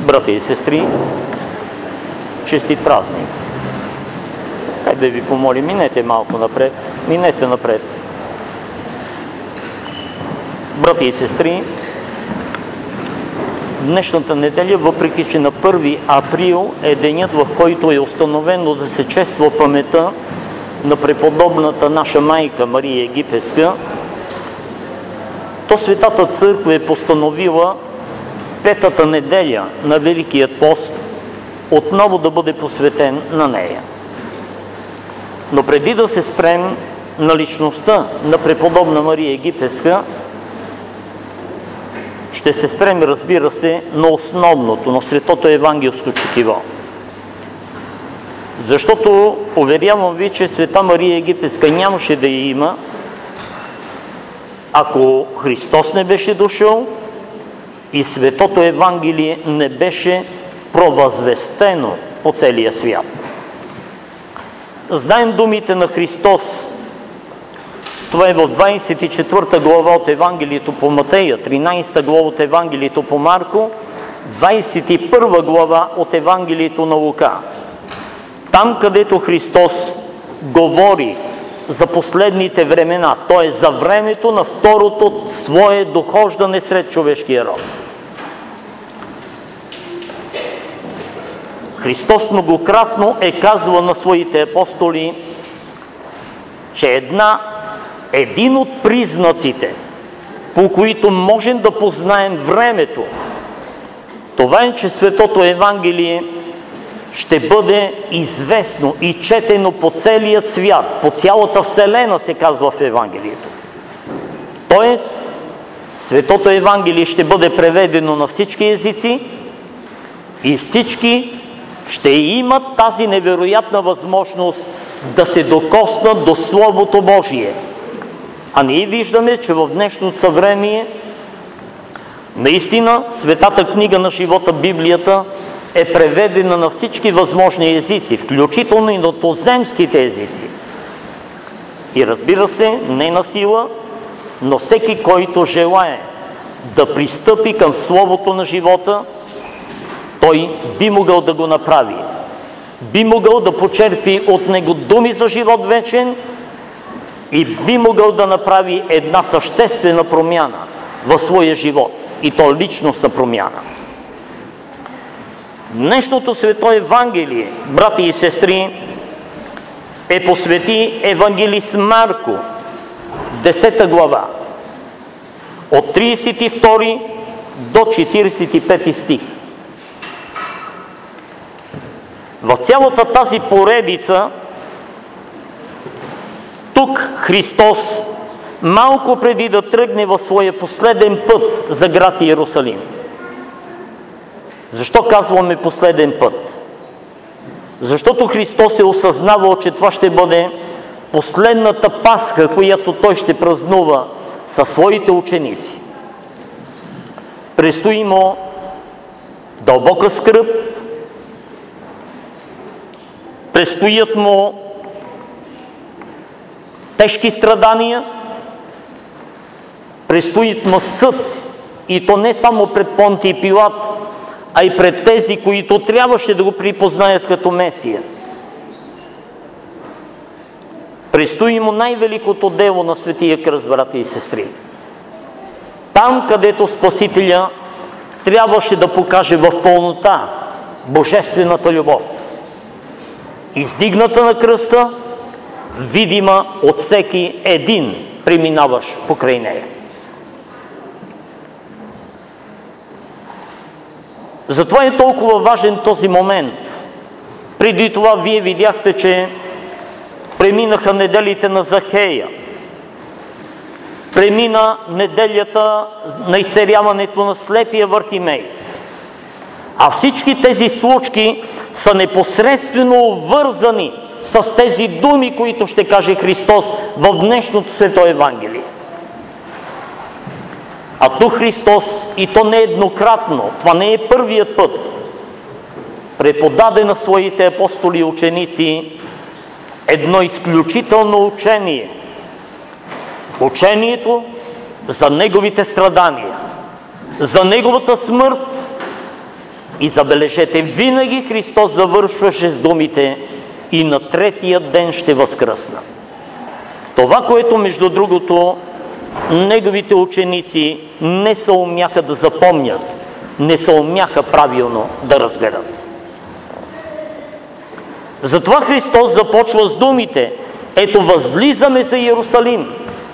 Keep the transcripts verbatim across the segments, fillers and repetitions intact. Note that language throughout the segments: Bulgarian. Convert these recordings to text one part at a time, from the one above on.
Брати и сестри, честит празник! Хайде да ви помолим, минете малко напред, минете напред. Брати и сестри, днешната неделя, въпреки че на първи април е денят, в който е установено да се чества паметта на преподобната наша майка Мария Египетска, то Светата Църква е постановила петата неделя на Великият пост отново да бъде посветен на нея. Но преди да се спрем на личността на преподобна Мария Египетска, ще се спрем, разбира се, на основното, на Светото евангелско четиво. Защото, уверявам ви, че Света Мария Египетска нямаше да я има, ако Христос не беше дошъл и Светото Евангелие не беше провъзвестено по целия свят. Знаем думите на Христос. Това е в двадесет и четвърта глава от Евангелието по Матея, тринадесета глава от Евангелието по Марко, двадесет и първа глава от Евангелието на Лука. Там, където Христос говори за последните времена, т.е. за времето на второто свое дохождане сред човешкия род. Христос многократно е казвал на своите апостоли, че една, един от признаците, по които можем да познаем времето, това е, че Светото Евангелие ще бъде известно и четено по целия свят, по цялата вселена, се казва в Евангелието. Тоест, Светото Евангелие ще бъде преведено на всички езици и всички ще имат тази невероятна възможност да се докоснат до Словото Божие. А ние виждаме, че в днешното съвремие наистина Светата книга на живота, Библията, е преведена на всички възможни езици, включително и на туземските езици. И разбира се, не на сила, но всеки, който желае да пристъпи към Словото на живота, той би могъл да го направи. Би могъл да почерпи от него думи за живот вечен и би могъл да направи една съществена промяна в своя живот, и то личностна промяна. Днешното Свето Евангелие, брати и сестри, е посвети евангелист Марко, десета глава, от тридесет и втори до четиридесет и пети стих. В цялата тази поредица, тук Христос, малко преди да тръгне в своя последен път за град Иерусалим. Защо казваме последен път? Защото Христос е осъзнавал, че това ще бъде последната Пасха, която Той ще празнува със своите ученици. Предстои му дълбока скръб, предстоят му тежки страдания, предстоят му съд, и то не само пред Понтий Пилат, а и пред тези, които трябваше да го припознаят като Месия. Предстои му най-великото дело на Светия кръст, брати и сестри. Там, където Спасителя трябваше да покаже в пълнота божествената любов, издигната на кръста, видима от всеки един преминаваш покрай нея. Затова е толкова важен този момент. Преди това вие видяхте, че преминаха неделите на Захея. Премина неделята на изцеляването на слепия Вартимей. А всички тези случки са непосредствено вързани с тези думи, които ще каже Христос в днешното Свето Евангелие. А тук Христос, и то не еднократно, това не е първият път, преподаде на своите апостоли и ученици едно изключително учение. Учението за Неговите страдания, за Неговата смърт, И забележете, винаги Христос завършваше с думите: и на третия ден ще възкръсна. Това, което между другото неговите ученици не съумяха да запомнят, не съумяха правилно да разберат. Затова Христос започва с думите: ето възлизаме за Иерусалим.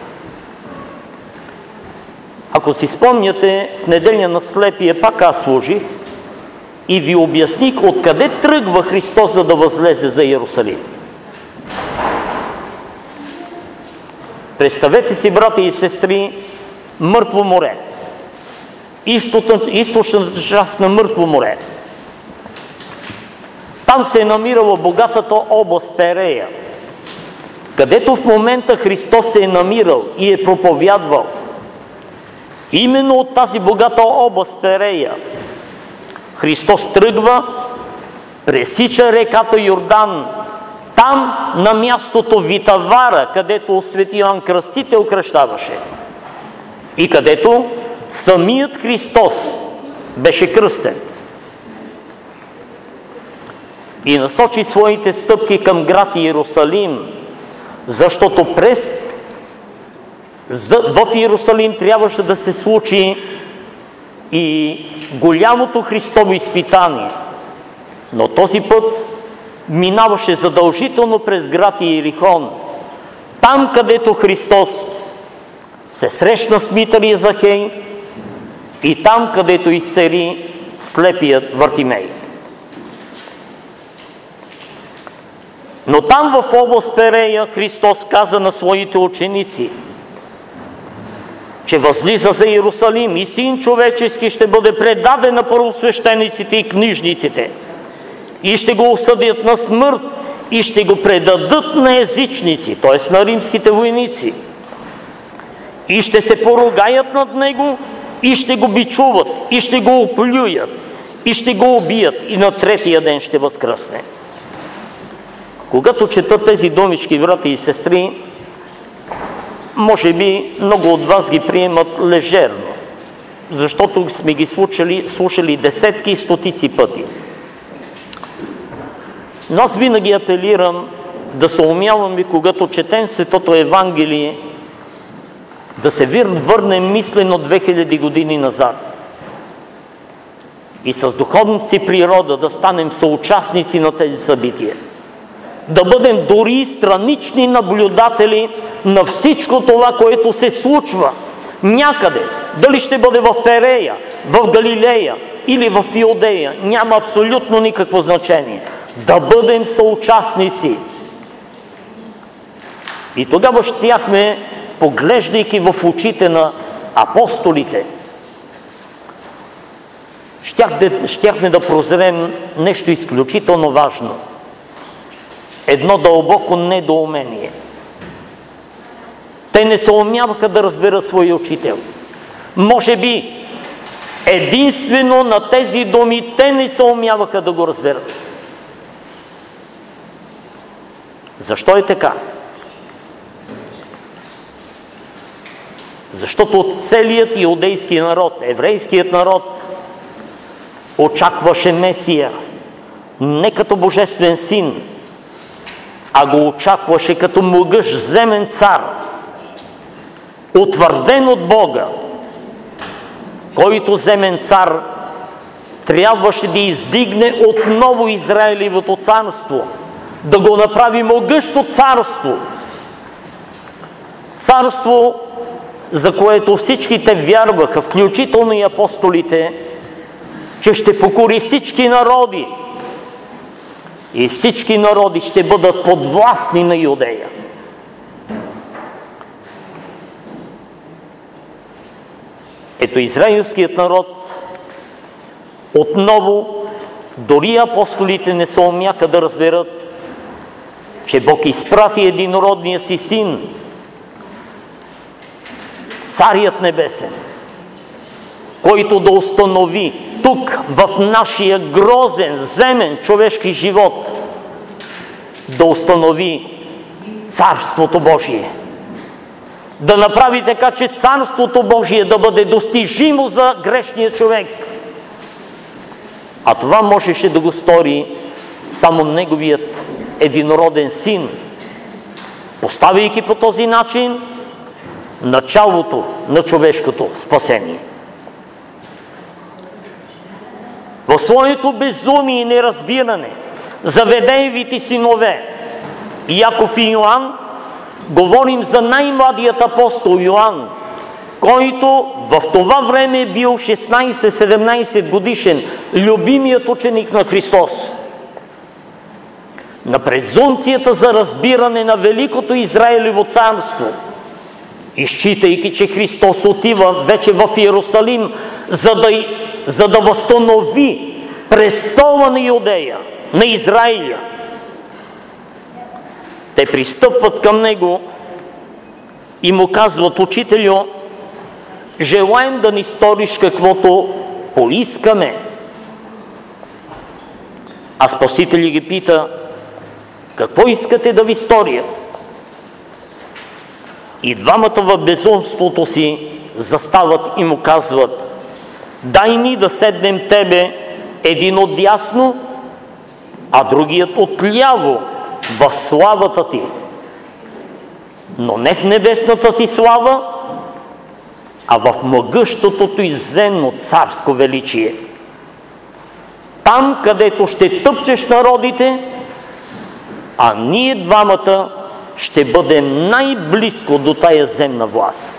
Ако си спомняте, в неделя на слепия пак аз служих и ви обясних откъде тръгва Христос, за да възлезе за Иерусалим. Представете си, брати и сестри, Мъртво море. Източната част на Мъртво море. Там се е намирала богатата област Перея, където в момента Христос се е намирал и е проповядвал. Именно от тази богата област Перея Христос тръгва, пресича реката Йордан, там на мястото Витавара, където свети Йоан Кръстител кръщаваше и където самият Христос беше кръстен. И насочи своите стъпки към град Иерусалим, защото през в Иерусалим трябваше да се случи и голямото Христово изпитание. Но този път минаваше задължително през град Иерихон, там където Христос се срещна с Митария Захей и там където изцери слепият Вартимей. Но там в област Перея Христос каза на своите ученици, че възлиза за Иерусалим и Син човечески ще бъде предаден на първосвещениците и книжниците и ще го осъдят на смърт и ще го предадат на езичници, т.е. на римските войници, и ще се поругаят над него и ще го бичуват и ще го оплюят и ще го убият и на третия ден ще възкръсне. Когато чета тези думички, брати и сестри, може би много от вас ги приемат лежерно, защото сме ги слушали, слушали десетки и стотици пъти. Но аз винаги апелирам да се умяваме, когато четем Светото Евангелие, да се върнем мислено две хиляди години назад и с духовната си природа да станем съучастници на тези събития. Да бъдем дори странични наблюдатели на всичко това, което се случва някъде. Дали ще бъде в Перея, в Галилея или в Иудея, няма абсолютно никакво значение. Да бъдем съучастници. И тогава щяхме, поглеждайки в очите на апостолите, щяхме да прозрем нещо изключително важно. Едно дълбоко недоумение. Те не съумяваха да разберат своя учител. Може би единствено на тези думи те не съумяваха да го разберат. Защо е така? Защото целият иудейски народ, еврейският народ, очакваше Месия не като божествен син, а го очакваше като могъщ земен цар, утвърден от Бога, който земен цар трябваше да издигне отново Израилевото царство, да го направи могъщо царство. Царство, за което всичките вярваха, включително и апостолите, че ще покори всички народи и всички народи ще бъдат подвластни на Юдея. Ето израилският народ отново, дори апостолите не съумяха да разберат, че Бог изпрати единородния си син, Царят Небесен, който да установи тук, в нашия грозен, земен, човешки живот, да установи Царството Божие. Да направи така, че Царството Божие да бъде достижимо за грешния човек. А това можеше да го стори само неговият единороден син, поставяйки по този начин началото на човешкото спасение. В своето безумие и неразбиране за Ведеевите синове Яков и Йоан, говорим за най-младият апостол Йоан, който в това време е бил шестнайсет-седемнайсет годишен, любимият ученик на Христос. На презумцията за разбиране на Великото Израилево царство, изчитайки, че Христос отива вече в Иерусалим, за да, за да възстанови престола на Юдея, на Израиля, те пристъпват към него и му казват: учителю, желаем да ни сториш каквото поискаме. А Спасителят ги пита: какво искате да ви сторя? И двамата в безумството си застават и му казват: дай ни да седнем тебе един отдясно, а другият отляво в славата ти. Но не в небесната ти слава, а в могъщото и земно царско величие. Там, където ще тъпчеш народите, а ние двамата ще бъдем най-близко до тая земна власт.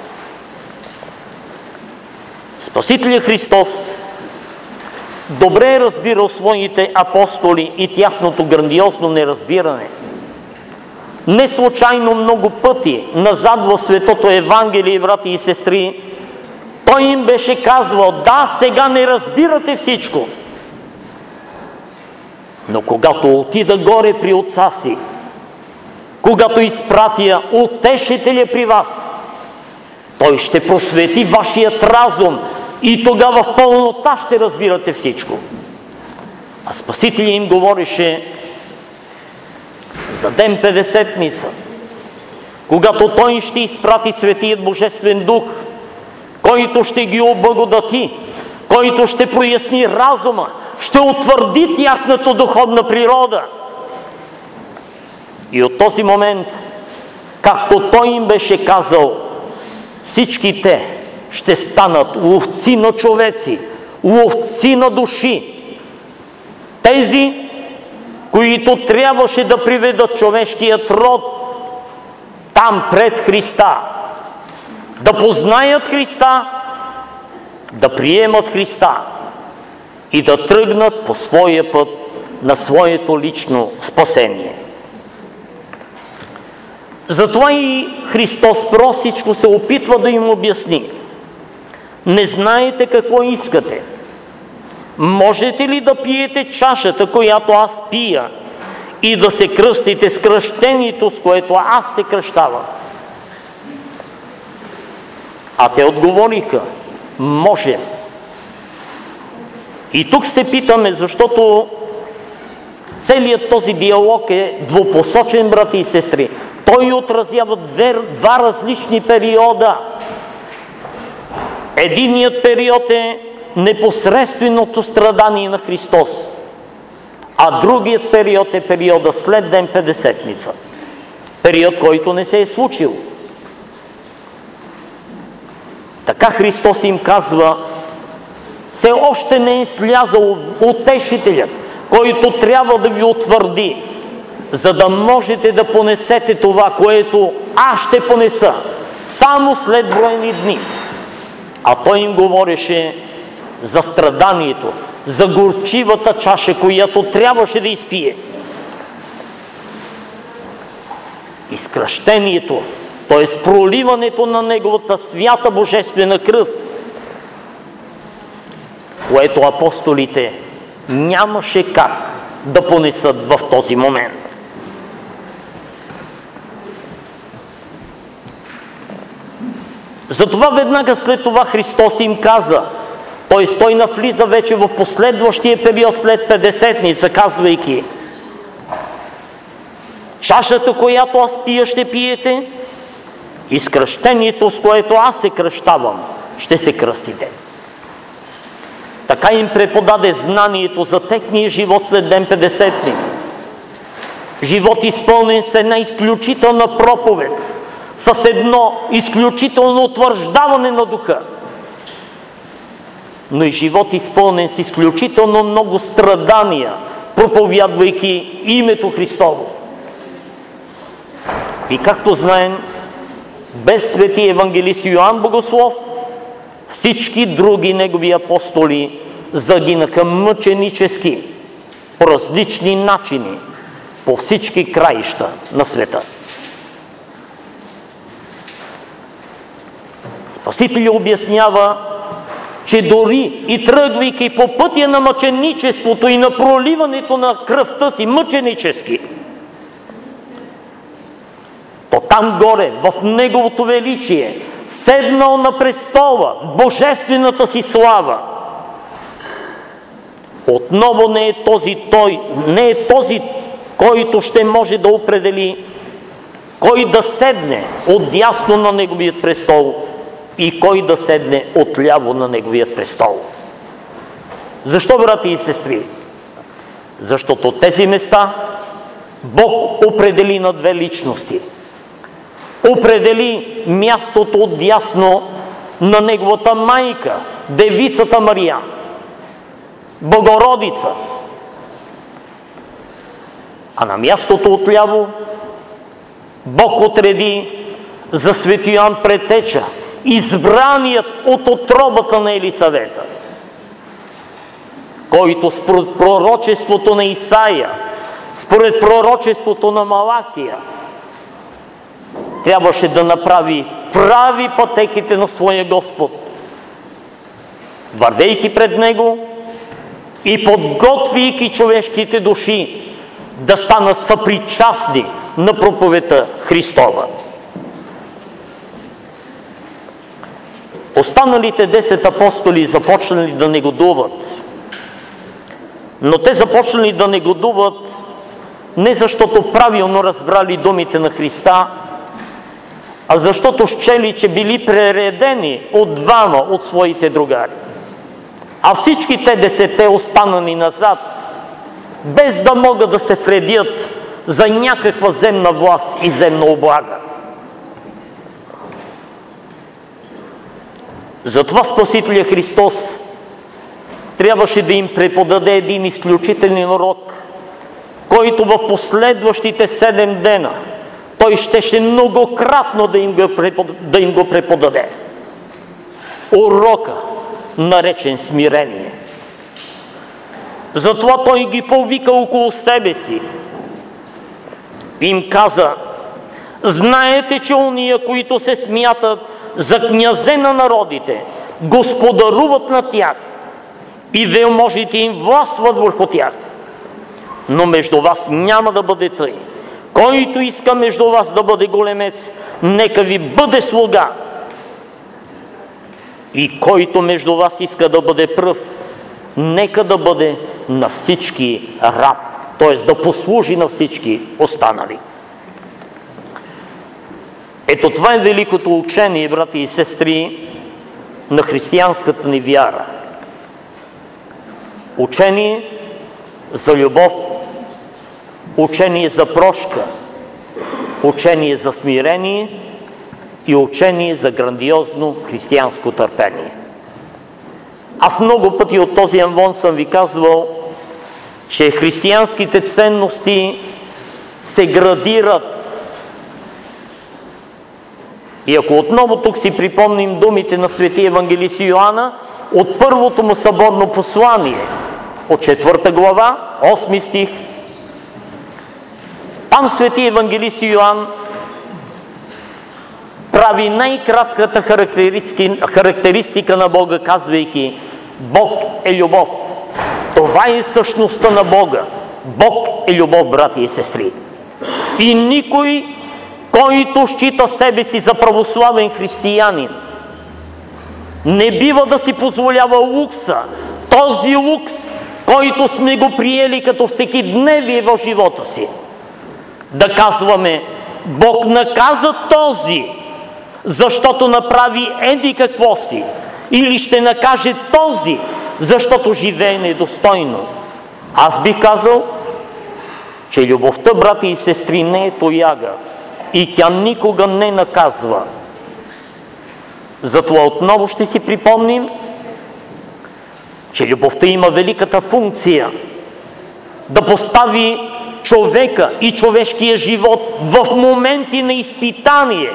Спасителят Христос добре е разбирал своите апостоли и тяхното грандиозно неразбиране. Не случайно много пъти назад в Светото Евангелие, брати и сестри, той им беше казвал: да, сега не разбирате всичко. Но когато отида горе при Отца си, когато изпратя Утешителя при вас, той ще просвети вашият разум и тогава в пълнота ще разбирате всичко. А Спасителят им говореше за ден Петдесетница, когато той ще изпрати Светият Божествен Дух, който ще ги облагодати, който ще проясни разума, ще утвърди тяхната духовна природа. И от този момент, както той им беше казал, всички те ще станат ловци на човеци, ловци на души. Тези, които трябваше да приведат човешкият род там пред Христа, да познаят Христа, да приемат Христа и да тръгнат по своя път на своето лично спасение. Затова и Христос простичко се опитва да им обясни: не знаете какво искате. Можете ли да пиете чашата, която аз пия, и да се кръстите с кръщението, с което аз се кръщавам? А те отговориха: можем. И тук се питаме, защото целият този диалог е двупосочен, брати и сестри. Той отразява две, два различни периода. Единият период е непосредственото страдание на Христос, а другият период е периода след ден Петдесетница. Период, който не се е случил. Така Христос им казва: все още не е слязал Утешителят, който трябва да ви утвърди, за да можете да понесете това, което аз ще понеса само след броени дни. А той им говореше за страданието, за горчивата чаша, която трябваше да изпие. Изкръщението, т.е. проливането на неговата свята божествена кръв, което апостолите нямаше как да понесат в този момент. Затова веднага след това Христос им каза, т.е. той навлиза вече в последващия период след Петдесетница, казвайки: чашата, която аз пия, ще пиете, и с кръщението, с което аз се кръщавам, ще се кръстите. така им преподаде знанието за техния живот след Ден Петдесетница. Живот изпълнен с една изключителна проповед, с едно изключително утвърждаване на духа, но и живот изпълнен с изключително много страдания, проповядвайки името Христово. И както знаем, без свети евангелист Йоан Богослов, всички други негови апостоли загинаха мъченически, по различни начини, по всички краища на света. Спасителят обяснява, че дори и тръгвайки по пътя на мъченичеството и на проливането на кръвта си мъченически, то там горе, в Неговото величие, седнал на престола в божествената си слава, отново не е този Той, не е този, който ще може да определи кой да седне отдясно на Неговият престол и кой да седне отляво на Неговият престол. Защо, брати и сестри? Защото тези места Бог определи на две личности. Определи мястото отдясно на Неговата майка, Девицата Мария, Богородица. А на мястото отляво Бог отреди за свети Йоан Предтеча, избраният от отробата на Елисавета, който според пророчеството на Исаия, според пророчеството на Малахия, трябваше да направи прави пътеките на своя Господ, вървейки пред Него и подготвяйки човешките души да станат съпричастни на проповедта Христова. Останалите десет апостоли започнали да негодуват, но те започнали да негодуват не защото правилно разбрали думите на Христа, а защото счели, че били прередени от двама от своите другари. А всички те десете останали назад, без да могат да се вредят за някаква земна власт и земна облага. Затова Спасителя Христос трябваше да им преподаде един изключителен урок, който в последващите седем дена Той щеше многократно да им го, да им го преподаде. Урока, наречен смирение. Затова Той ги повика около себе си и им каза: знаете, че уния, които се смятат за князе на народите, господаруват над тях и велможите им властват върху тях. Но между вас няма да бъде тъй. Който иска между вас да бъде големец, нека ви бъде слуга. И който между вас иска да бъде пръв, нека да бъде на всички раб, т.е. да послужи на всички останали. Ето това е великото учение, брати и сестри, на християнската ни вяра. Учение за любов, учение за прошка, учение за смирение и учение за грандиозно християнско търпение. Аз много пъти от този амвон съм ви казвал, че християнските ценности се градират. И ако отново тук си припомним думите на свети евангелист Йоанна от първото му съборно послание, от четвърта глава, осми стих, там свети евангелист Йоан прави най-кратката характеристика на Бога, казвайки: Бог е любов. Това е същността на Бога. Бог е любов, брати и сестри. И никой, който счита себе си за православен християнин, не бива да си позволява лукса, този лукс, който сме го приели като всекидневие в живота си. Да казваме: Бог наказа този, защото направи еди какво си, или ще накаже този, защото живее недостойно. Аз бих казал, че любовта, брати и сестри, не е тояга и тя никога не наказва. Затова отново ще си припомним, че любовта има великата функция да постави човека и човешкия живот в моменти на изпитание,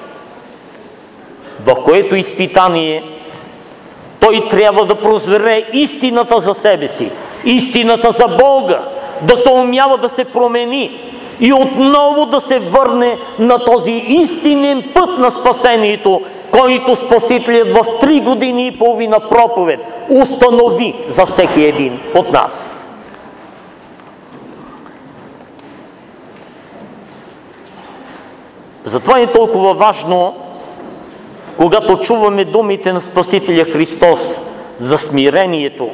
в което изпитание той трябва да прозре истината за себе си, истината за Бога, да се умява да се промени и отново да се върне на този истинен път на спасението, който Спасителят в три години и половина проповед установи за всеки един от нас. Затова е толкова важно, когато чуваме думите на Спасителя Христос за смирението,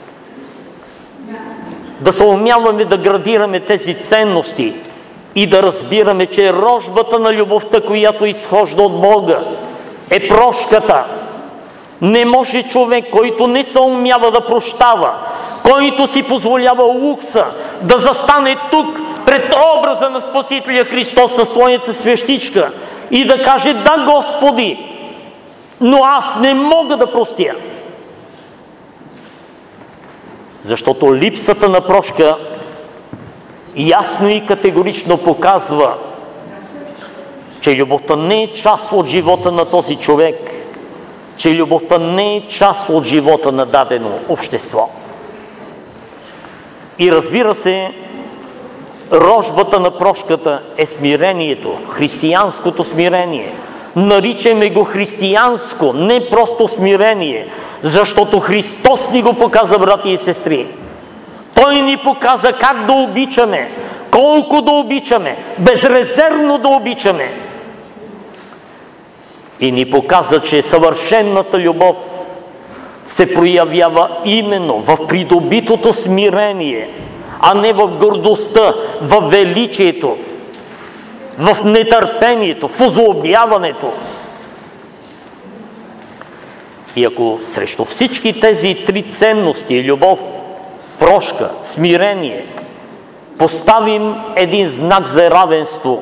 да се умяваме да градираме тези ценности и да разбираме, че рожбата на любовта, която изхожда от Бога, е прошката. Не може човек, който не се умява да прощава, който си позволява лукса да застане тук пред образа на Спасителя Христос със своята свещичка и да каже: да, Господи, но аз не мога да простя. Защото липсата на прошка ясно и категорично показва, че любовта не е част от живота на този човек, че любовта не е част от живота на дадено общество. И разбира се, рожбата на прошката е смирението, християнското смирение. Наричаме го християнско, не просто смирение, защото Христос ни го показа, брати и сестри. Той ни показа как да обичаме, колко да обичаме, безрезервно да обичаме. И ни показа, че съвършената любов се проявява именно в придобитото смирение, а не в гордостта, в величието, в нетърпението, в озлобяването. И ако срещу всички тези три ценности – любов, прошка, смирение – поставим един знак за равенство,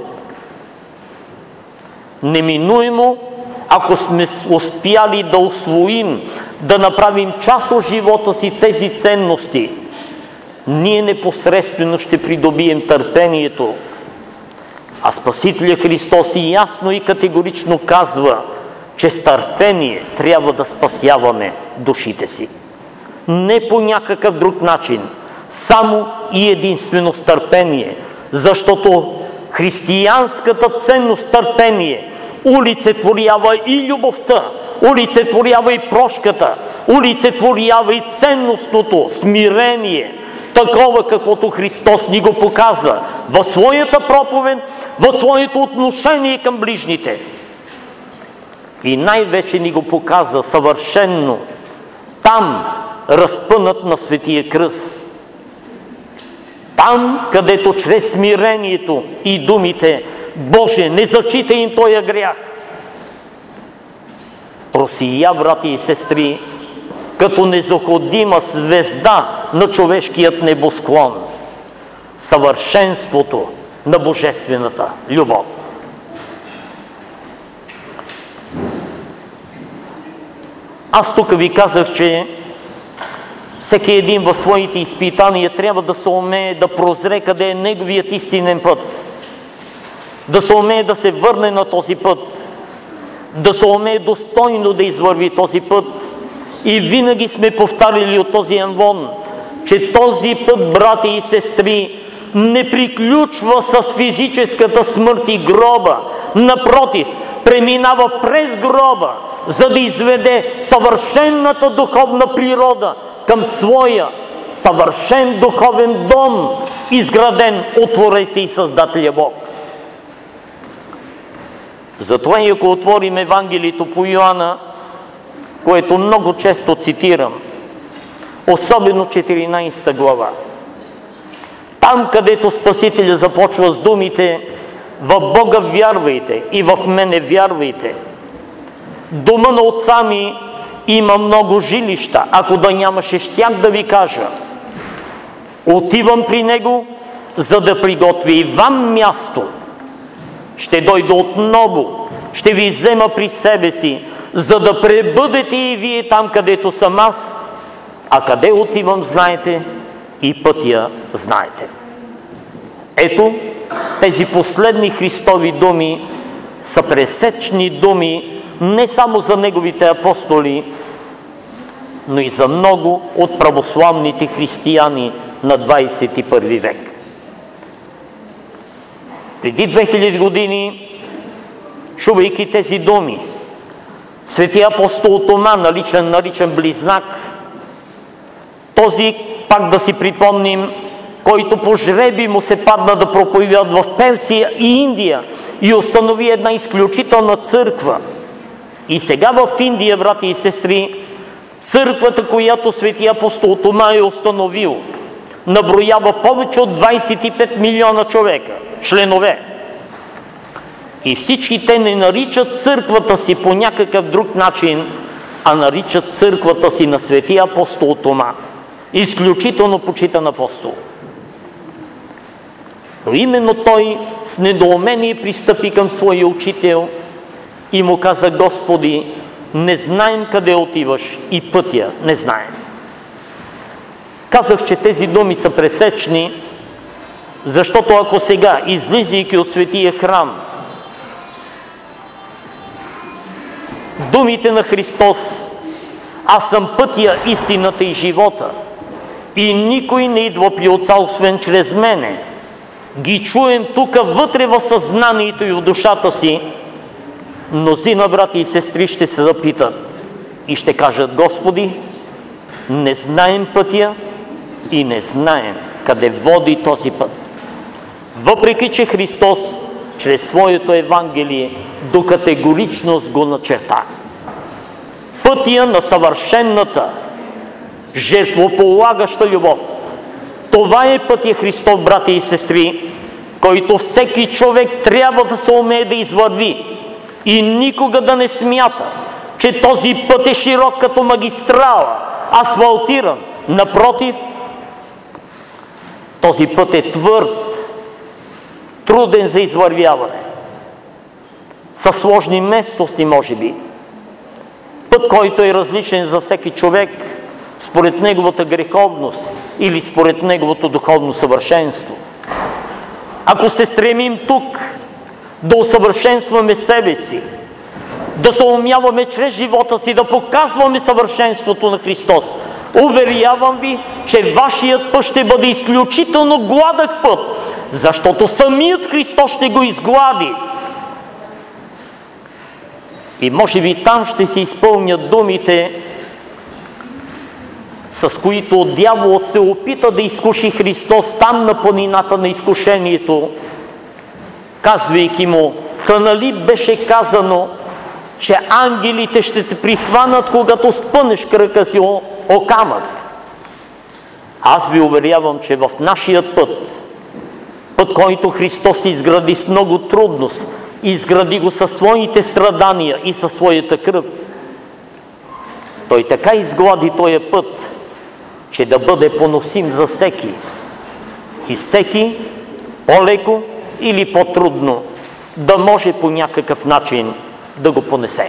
неминуемо, ако сме успяли да усвоим, да направим част от живота си тези ценности, ние непосредствено ще придобием търпението. А Спасителя Христос ясно и категорично казва, че с търпение трябва да спасяваме душите си. Не по някакъв друг начин, само и единствено с търпение, защото християнската ценност търпение олицетворява и любовта, олицетворява и прошката, олицетворява и ценностното смирение, такова каквото Христос ни го показа в своята проповед, в своето отношение към ближните. И най-вече ни го показа съвършенно там, разпънат на Светия кръст. Там, където чрез смирението и думите: Боже, не зачитай им тоя грях, просия, брати и сестри, като незаходима звезда на човешкият небосклон, съвършенството на божествената любов. Аз тук ви казах, че всеки един в своите изпитания трябва да се умее да прозре къде е неговият истинен път, да се умее да се върне на този път, да се умее достойно да извърви този път. И винаги сме повтаряли от този амвон, че този път, брати и сестри, не приключва с физическата смърт и гроба. Напротив, преминава през гроба, за да изведе съвършенната духовна природа към своя съвършен духовен дом, изграден от Твореца и Създателя Бог. Затова и ако отворим Евангелието по Йоанна, което много често цитирам, особено четиринадесета глава, там, където Спасителя започва с думите: в Бога вярвайте и в мене вярвайте. Дома на отца ми има много жилища. Ако да нямаше, щях да ви кажа. Отивам при него, за да приготви и вам място. Ще дойда отново, ще ви взема при себе си, за да пребъдете и вие там, където съм аз. А къде отивам, знаете, и пътя знаете. Ето, тези последни Христови думи са пресечни думи не само за неговите апостоли, но и за много от православните християни на двадесет и първи век. Преди две хиляди години, чувайки тези думи, свети апостол Тома, наричан, наричан Близнак, този, пак да си припомним, който по жреби му се падна да проповядва в Персия и Индия и установи една изключителна църква. И сега в Индия, брати и сестри, църквата, която свети апостол Тома е установил, наброява повече от двадесет и пет милиона човека, членове. И всички те не наричат църквата си по някакъв друг начин, а наричат църквата си на свети апостол Тома. Изключително почитан апостол. Но именно той с недоумение пристъпи към своя учител и му каза: Господи, не знаем къде отиваш и пътя не знаем. Казах, че тези думи са пресечни, защото ако сега, излизайки от светия храм, думите на Христос: аз съм пътя, истината и живота, и никой не идва при Отца, освен чрез мене, ги чуем тук вътре в съзнанието и в душата си, мнозина брати и сестри ще се запитат и ще кажат: Господи, не знаем пътя и не знаем къде води този път. Въпреки че Христос чрез своето Евангелие до категоричност го начерта. Пътя на съвършенната, жертвополагаща любов. Това е пътя Христос, брати и сестри, който всеки човек трябва да се умее да извърви и никога да не смята, че този път е широк като магистрала, асфалтиран. Напротив, този път е твърд, труден за извървяване, със сложни местности, може би. Път, който е различен за всеки човек според неговата греховност или според неговото духовно съвършенство. Ако се стремим тук да усъвършенстваме себе си, да се умяваме чрез живота си, да показваме съвършенството на Христос, уверявам ви, че вашият път ще бъде изключително гладък път, защото самият Христос ще го изглади. И може би там ще се изпълнят думите, с които дяволът се опита да изкуши Христос там на планината на изкушението, казвайки му: та нали беше казано, че ангелите ще те прихванат, когато спънеш кръка си о, о камък. Аз ви уверявам, че в нашия път, път, който Христос изгради с много трудност, изгради го със своите страдания и със своята кръв, Той така изглади този път, че да бъде поносим за всеки. И всеки по-леко или по-трудно да може по някакъв начин да го понесе.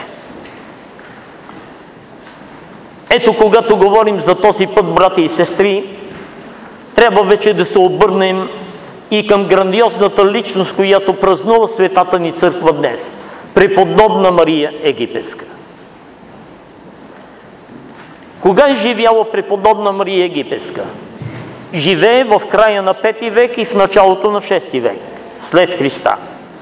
Ето, когато говорим за този път, брати и сестри, трябва вече да се обърнем и към грандиозната личност, която празнува Светата ни църква днес. Преподобна Мария Египетска. Кога е живяла преподобна Мария Египетска? Живее в края на пети век и в началото на шести век, след Христа.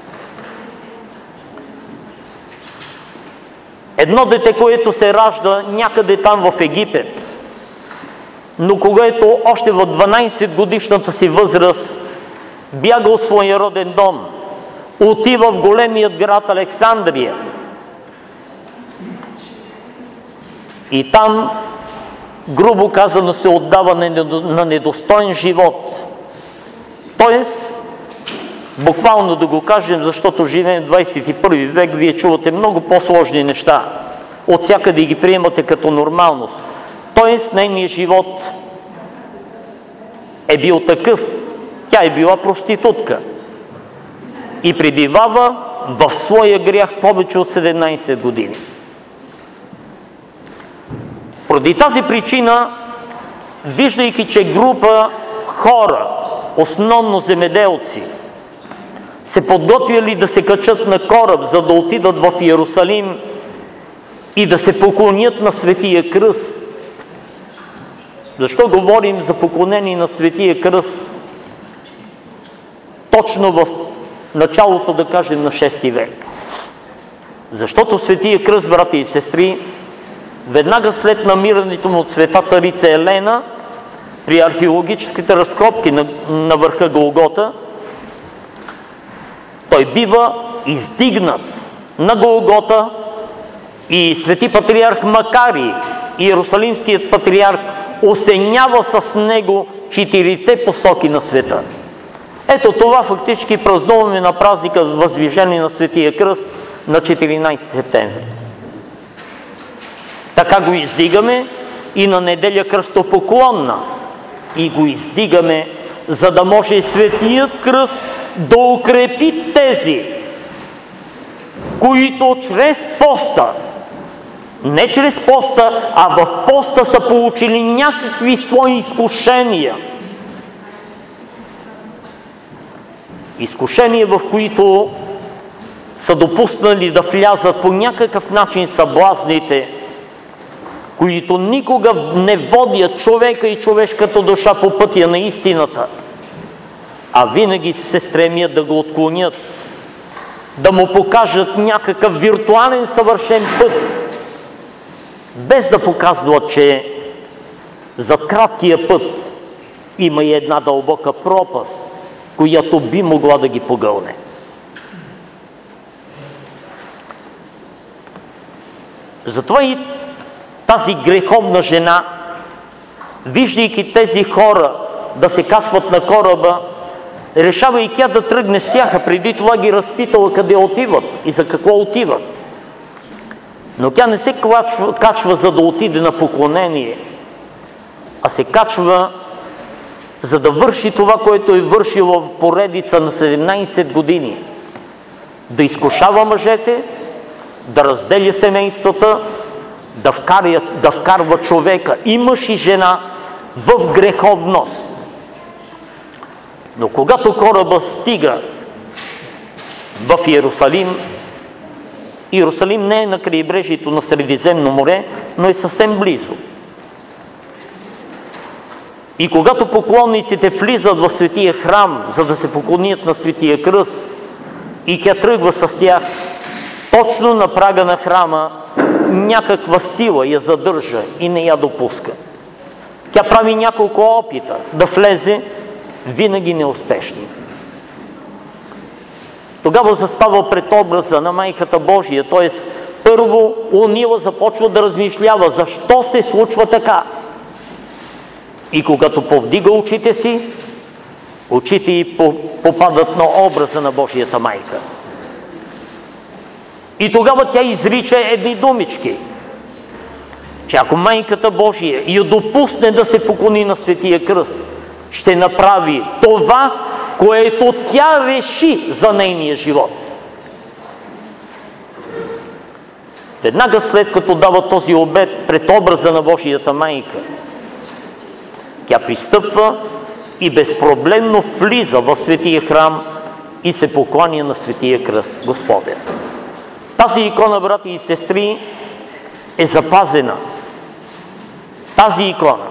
Едно дете, което се ражда някъде там в Египет, но когато още в дванайсет годишната си възраст бяга от своя роден дом, отива в големият град Александрия и там, грубо казано, се отдава на недостоен живот. Тоест, буквално да го кажем, защото живеем в двайсет и първи век, вие чувате много по-сложни неща. от всякъде ги приемате като нормалност. Тоест, нейният живот е бил такъв. Тя е била проститутка и пребивава в своя грях повече от седемнайсет години. Поради тази причина, виждайки, че група хора, основно земеделци, се подготвили да се качат на кораб, за да отидат в Иерусалим и да се поклонят на Светия кръст. Защо говорим за поклонение на Светия кръст? Точно в началото, да кажем, на шести век. Защото Светия кръст, брати и сестри, веднага след намирането му от света царица Елена, при археологическите разкопки на, на върха Голгота, той бива издигнат на Голгота и свети патриарх Макарий, иерусалимският патриарх, осенява с него четирите посоки на света. Ето това фактически празнуваме на празника Въздвижение на Светия кръст на четиринайсети септември. Така го издигаме и на неделя кръстопоклонна. И го издигаме, за да може Светият кръст да укрепи тези, които чрез поста, не чрез поста, а в поста са получили някакви свои изкушения. Изкушения, в които са допуснали да влязат по някакъв начин съблазните, които никога не водят човека и човешката душа по пътя на истината, а винаги се стремят да го отклонят, да му покажат някакъв виртуален съвършен път, без да показват, че зад краткия път има и една дълбока пропаст, която би могла да ги погълне. Затова и тази греховна жена, виждайки тези хора да се качват на кораба, решава и тя да тръгне с тях, а преди това ги разпитала къде отиват и за какво отиват. Но тя не се качва, качва за да отиде на поклонение, а се качва за да върши това, което е вършила в поредица на седемнайсет години. Да изкушава мъжете, да разделя семействата, да, вкаря, да вкарва човека и мъж и жена в греховност. Но когато кораба стига в Иерусалим, Иерусалим не е на крайбрежието на Средиземно море, но е съвсем близо. И когато поклонниците влизат в Светия храм, за да се поклонят на Светия кръст, и тя тръгва с тях, точно на прага на храма някаква сила я задържа и не я допуска. Тя прави няколко опита да влезе, винаги неуспешни. Тогава застава пред образа на Майката Божия, т.е. първо унила започва да размишлява защо се случва така. И когато повдига очите си, очите й попадат на образа на Божията майка. И тогава тя изрича едни думички, че ако Майката Божия я допусне да се поклони на Светия кръст, ще направи това, което тя реши за нейния живот. Веднага след като дава този обет пред образа на Божията майка, тя пристъпва и безпроблемно влиза в Светия храм и се покланя на Светия кръст Господен. Тази икона, брати и сестри, е запазена. Тази икона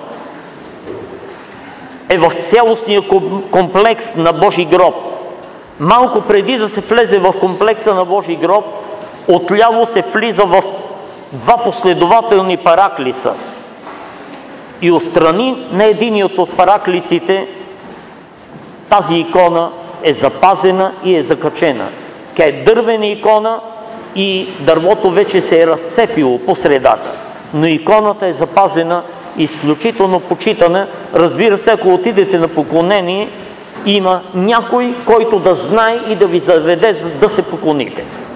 е в цялостния комплекс на Божий гроб. Малко преди да се влезе в комплекса на Божий гроб, отляво се влиза в два последователни параклиса. И отстрани на единият от параклисите тази икона е запазена и е закачена. Тя е дървена икона и дървото вече се е разцепило по средата. Но иконата е запазена, изключително почитана. Разбира се, ако отидете на поклонение, има някой, който да знае и да ви заведе да се поклоните.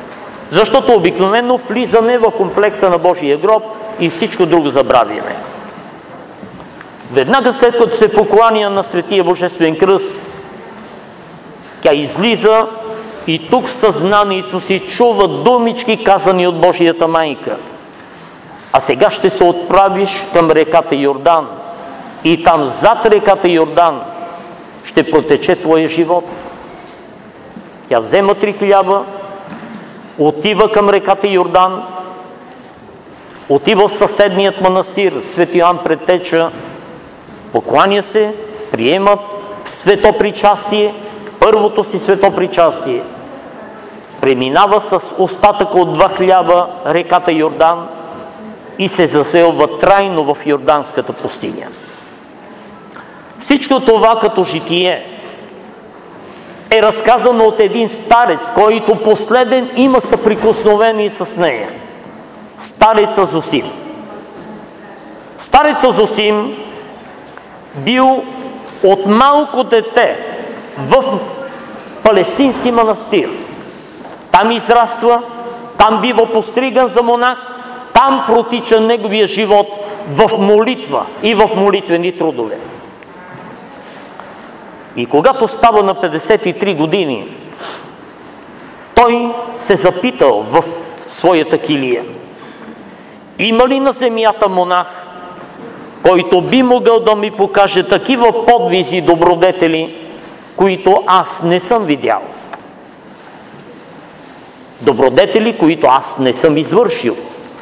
Защото обикновено влизаме в комплекса на Божия гроб и всичко друго забравяме. Веднага след като се покланя на Светия Божествен кръст, тя излиза и тук в съзнанието си чува думички, казани от Божията майка. А сега ще се отправиш към реката Йордан и там зад реката Йордан ще протече твоя живот. Тя взема три хляба, отива към реката Йордан, отива в съседният манастир, Свети Йоан Предтеча, покланя се, приема светопричастие, първото си светопричастие, преминава с остатъка от два хляба реката Йордан и се заселва трайно в Йорданската пустиня. Всичко това като житие е разказано от един старец, който последен има съприкосновение с нея. Стареца Зосим. Стареца Зосим бил от малко дете в палестински манастир. Там израства, там бива постриган за монах, там протича неговия живот в молитва и в молитвени трудове. И когато става на петдесет и три години, той се запитал в своята килия: има ли на земята монах, който би могъл да ми покаже такива подвизи и добродетели, които аз не съм видял? Добродетели, които аз не съм извършил.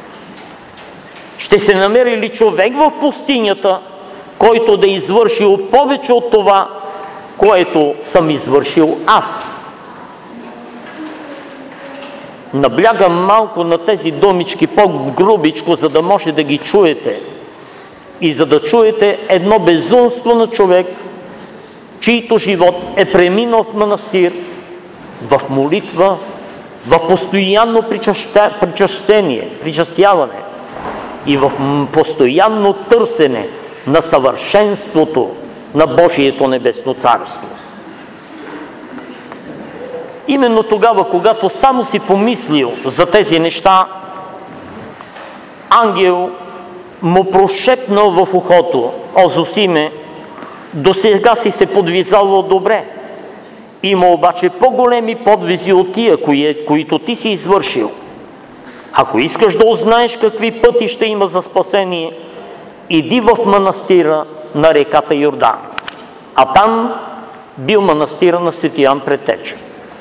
Ще се намери ли човек в пустинята, който да е извършил повече от това, което съм извършил аз? Наблягам малко на тези думички по-грубичко, за да може да ги чуете. И за да чуете едно безумство на човек, чийто живот е преминал в манастир, в молитва, в постоянно причащение, причастяване и в постоянно търсене на съвършенството на Божието небесно царство. Именно тогава, когато само си помислил за тези неща, ангел му прошепнал в ухото: о, Зосиме, до сега си се подвизавал добре. Има обаче по-големи подвизи от тия, кои, които ти си извършил. Ако искаш да узнаеш какви пътища има за спасение, иди в манастира на реката Йордан. А там бил манастира на Свети Йоан Предтеча.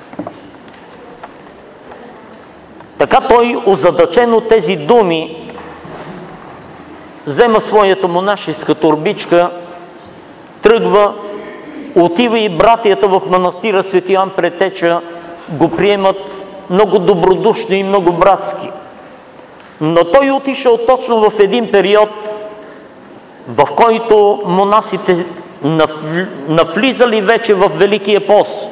Така той, озадачен от тези думи, взема своята монашеска торбичка, тръгва, отива и братията в манастира Свети Йоан Предтеча го приемат много добродушно и много братски. Но той отишъл точно в един период, в който монасите навлизали вече в Великия пост.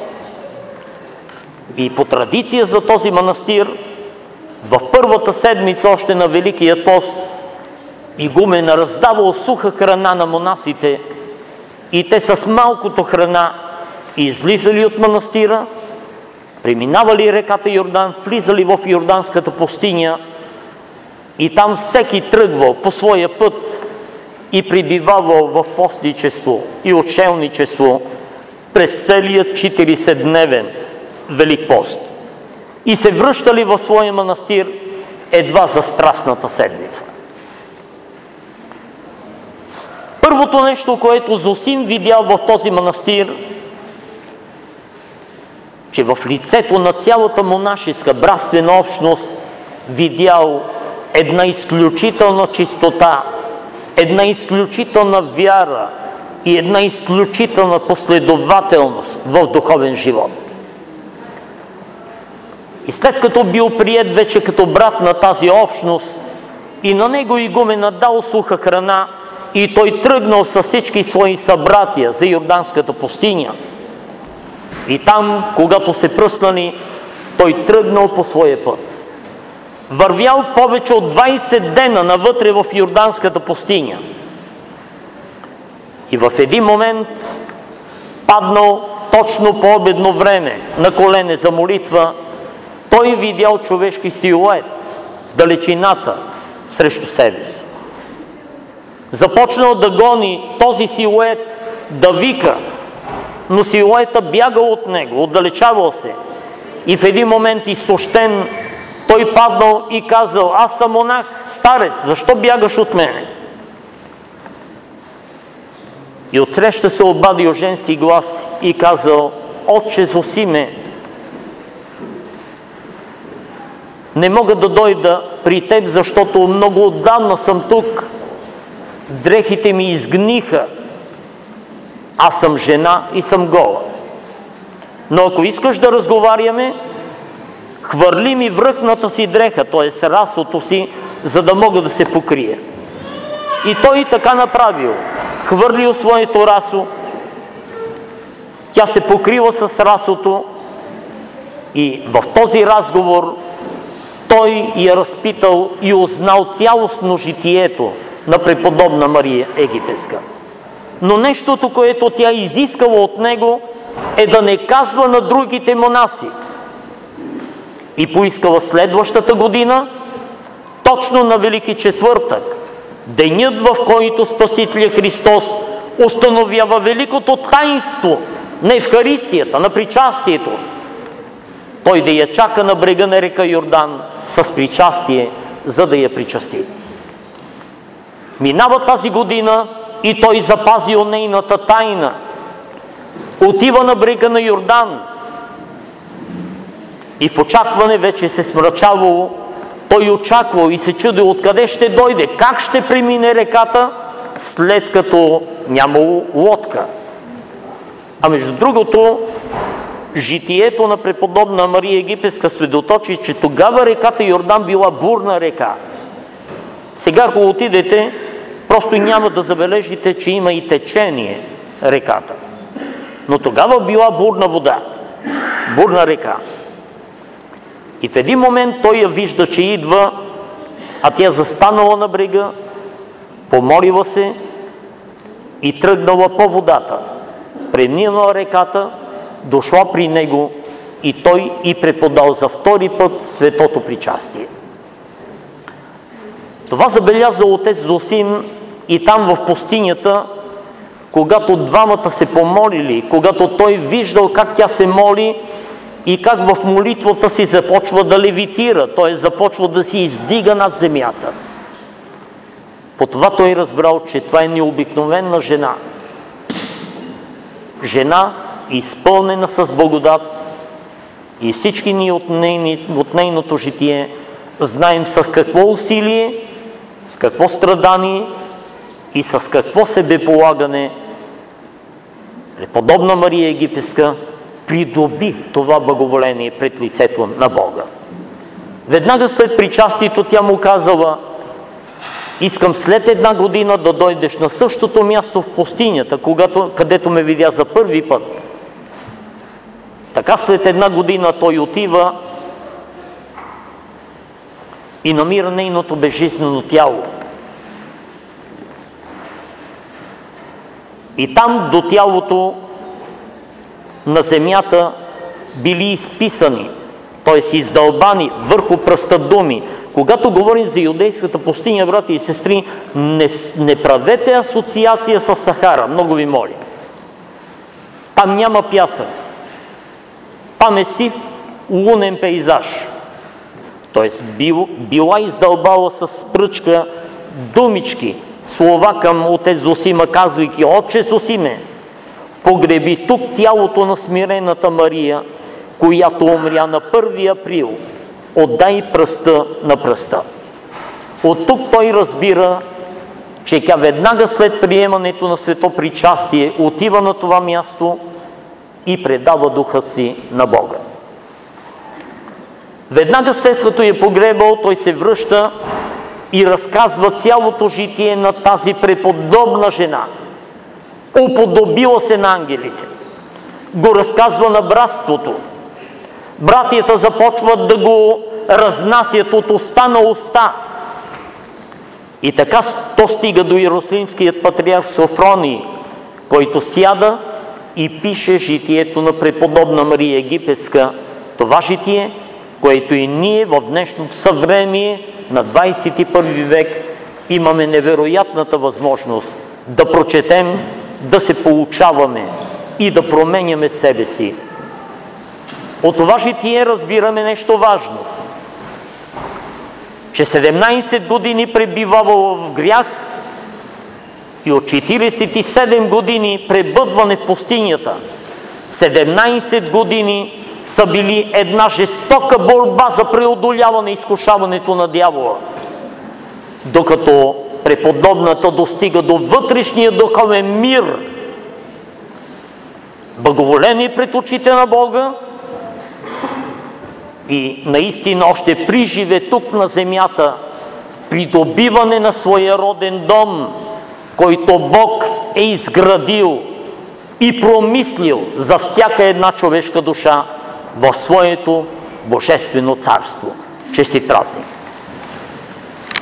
И по традиция за този манастир, в първата седмица още на Великия пост, игумен раздавал суха храна на монасите и те с малкото храна излизали от манастира, преминавали реката Йордан, влизали в Йорданската пустиня и там всеки тръгвал по своя път и прибивавал в постничество и отшелничество през целият четиридесетдневен Велик пост. И се връщали в своя манастир едва за Страстната седмица. Първото нещо, което Зосим видял в този манастир, че в лицето на цялата монашеска братствена общност видял една изключителна чистота, една изключителна вяра и една изключителна последователност в духовен живот. И след като бил приет вече като брат на тази общност и на него игумен дал суха храна и той тръгнал с всички свои събратия за Йорданската пустиня, и там, когато се пръснали, той тръгнал по своя път. Вървял повече от двайсет дена навътре в Йорданската пустиня. И в един момент паднал точно по обедно време на колене за молитва той видял човешки силует, далечината срещу себе си. Започнал да гони този силует, да вика, но силуета бягал от него, отдалечавал се. И в един момент изсущен, той паднал и казал: аз съм монах, старец, защо бягаш от мене? И отсреща се обадил женски глас и казал: отче Зосиме, не мога да дойда при теб, защото много отдавна съм тук. Дрехите ми изгниха. Аз съм жена и съм гола. Но ако искаш да разговаряме, хвърли ми връхната си дреха, т.е. расото си, за да мога да се покрия. И той и така направил. Хвърлил своето расо, тя се покрила с расото и в този разговор той я разпитал и узнал цялостно житието на преподобна Мария Египетска. Но нещото, което тя изискала от него, е да не казва на другите монаси. И поискала следващата година, точно на Велики четвъртък, денят, в който Спасителя Христос установява великото таинство на Евхаристията, на причастието, той да я чака на брега на река Йордан с причастие, за да я причасти. Минава тази година и той запазил нейната тайна. Отива на брега на Йордан и в очакване вече се смрачавало. Той очаквал и се чудил откъде ще дойде, как ще премине реката, след като нямало лодка. А между другото, житието на преподобна Мария Египетска свидетелствува, че тогава реката Йордан била бурна река. Сега, ако отидете, просто няма да забележите, че има и течение реката. Но тогава била бурна вода, бурна река. И в един момент той я вижда, че идва, а тя застанала на брега, помолила се и тръгнала по водата. Преминала реката, дошла при него и той и преподал за втори път светото причастие. Това забелязал отец Зосим и там в пустинята, когато двамата се помолили, когато той виждал как тя се моли и как в молитвата си започва да левитира, т.е. започва да си издига над земята. По това той разбрал, че това е необикновена жена. Жена, изпълнена с благодат, и всички ние от, нейни, от нейното житие знаем с какво усилие, с какво страдание и с какво себеполагане преподобна Мария Египетска придоби това благоволение пред лицето на Бога. Веднага след причастието тя му казала: искам след една година да дойдеш на същото място в пустинята, когато, където ме видя за първи път. Така след една година той отива и намира нейното безжизнено тяло. И там до тялото на земята били изписани, т.е. издълбани върху пръста думи. Когато говорим за юдейската пустиня, брати и сестри, не, не правете асоциация с Сахара, много ви моля. Там няма пясък. Там е сив лунен пейзаж. Тоест бил, била издълбала с пръчка думички, слова към отец Зосима, казвайки: отче Зосиме, погреби тук тялото на смирената Мария, която умря на първи април. Отдай пръста на пръста. От тук той разбира, че тя веднага след приемането на свето причастие отива на това място и предава духа си на Бога. Веднага след като е погребал, той се връща и разказва цялото житие на тази преподобна жена. Уподобила се на ангелите. Го разказва на братството. Братията започват да го разнасят от уста на уста. И така то стига до Иерусалимският патриарх Софроний, който сяда и пише житието на преподобна Мария Египетска. Това житие което и ние в днешното съвремие на двадесет и първи век имаме невероятната възможност да прочетем, да се получаваме и да променяме себе си. От това житие разбираме нещо важно, че седемнадесет години пребивавало в грях и от четиридесет и седем години пребъдване в пустинята, седемнадесет години са били една жестока борба за преодоляване и изкушаването на дявола, докато преподобната достига до вътрешния духовен мир, благоволение пред очите на Бога и наистина още при живе тук на земята, придобиване на своя роден дом, който Бог е изградил и промислил за всяка една човешка душа в своето божествено царство. Честит празник!